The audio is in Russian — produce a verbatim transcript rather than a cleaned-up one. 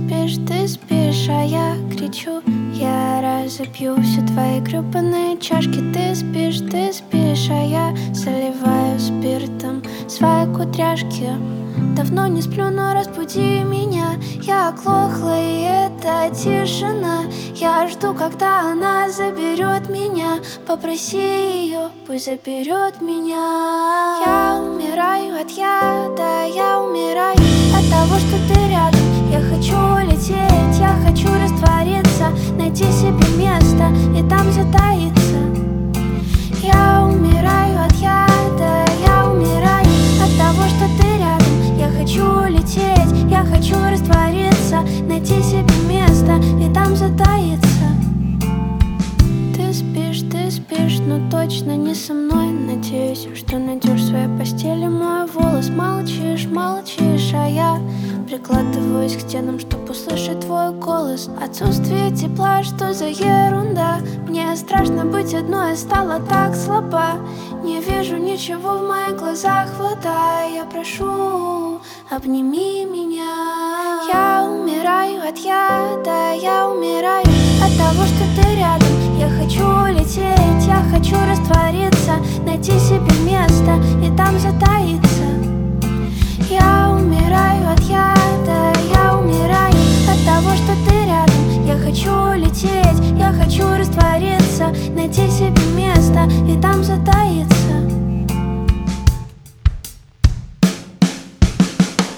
спишь, ты спишь, а я кричу: я разобью все твои гребаные чашки. Ты спишь, ты спишь, а я заливаю спиртом свои кудряшки. Давно не сплю, но разбуди меня. Я оглохла, и это тишина. Я жду, когда она заберет меня. Попроси ее, пусть заберет меня. Я умираю от яда, я умираю от того, что ты рядом. Я хочу улететь, я хочу раствориться, найти себе место и там затаиться. Я умираю от яда, я умираю от того, что ты рядом. Я хочу улететь, я хочу раствориться, найти себе место и там затаиться. Ты спишь, ты спишь, но точно не со мной. Надеюсь, что найдешь в своей постели мой волос. Молчишь, молчишь, а я прикладываюсь к стенам, чтобы услышать твой голос. Отсутствие тепла, что за ерунда? Мне страшно быть одной, я стала так слаба. Не вижу ничего в моих глазах, вода. Я прошу, обними меня. Я умираю от яда, я умираю от того, что ты рядом. Я хочу улететь, я хочу раствориться, найти себе место и там затаиться. Я умираю от яда, я умираю от того, что ты рядом. Я хочу улететь, я хочу раствориться, найти себе место и там затаиться.